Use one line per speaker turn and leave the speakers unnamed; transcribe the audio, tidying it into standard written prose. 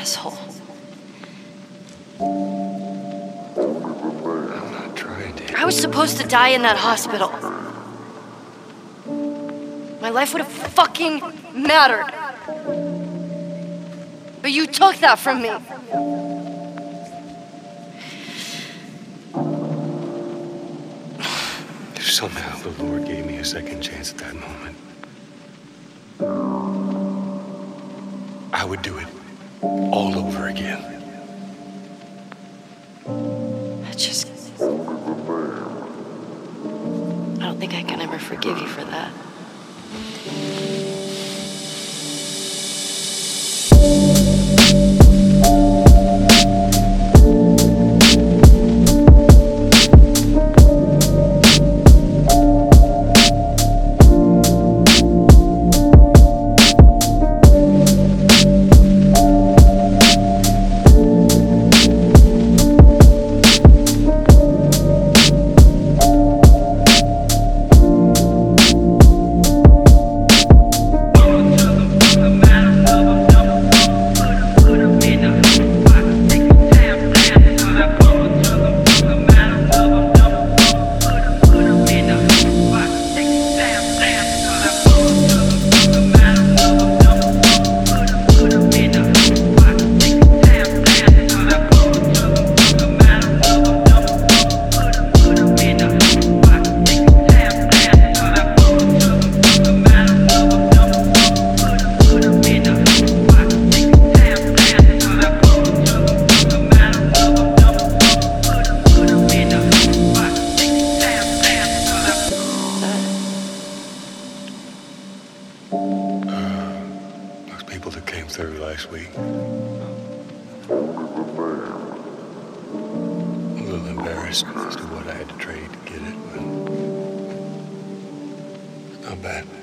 asshole.
I'm not trying to.
I was supposed to die in that hospital. My life would have fucking mattered. But you took that from me.
If somehow the Lord gave me a second chance at that moment, I would do it all over again.
I don't think I can ever forgive you for that.
Those people that came through last week. A little embarrassed as to what I had to trade to get it, but it's not bad.